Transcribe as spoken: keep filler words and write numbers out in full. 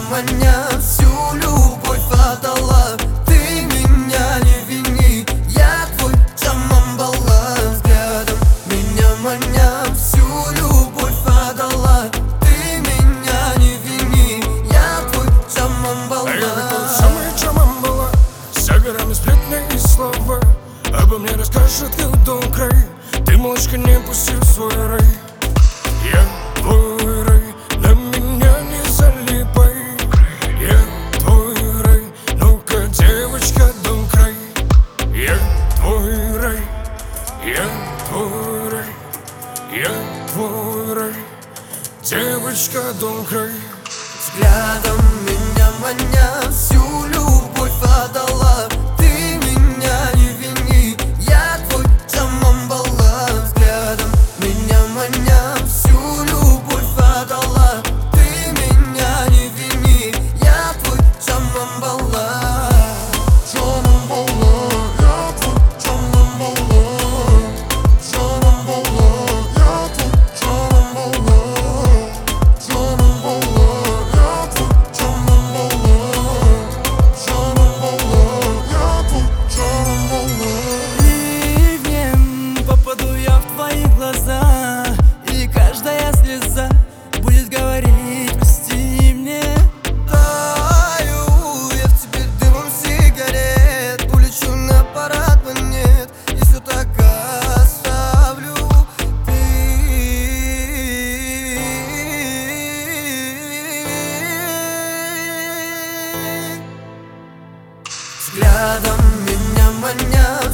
маня, всю любовь отдала. Ты меня не вини, я твой Джамамбала. Взглядом меня маня, всю любовь отдала. Ты меня не вини, я твой Джамамбала. А я такой самый Джамамбала, за горами сплетни и слова. Обо мне расскажет кто край. Ты, малышка, не пусти в свой рай. Я твой рай, на меня не залипай. Я твой рай, ну-ка, девочка, дом край. Я твой рай, я твой рай, я твой рай, девочка, дом край. Взглядом меня маня, всю любовь отдала. Ты меня не вини, я твой Джамамбала. Взглядом меня маня, всю любовь отдала. Ты меня не вини, я твой Джамамбала. Джамамбала, я твой Джамамбала. Джамамбала, я твой Джамамбала. Джамамбала, я твой Джамамбала. Джамамбала, я твой Джамамбала. Ливнем попаду я в твои глаза, и каждая слеза будет говорить: прости мне. Таю я в тебе дымом сигарет, улечу на парад монет, и все так оставлю. Ты взглядом меня маня,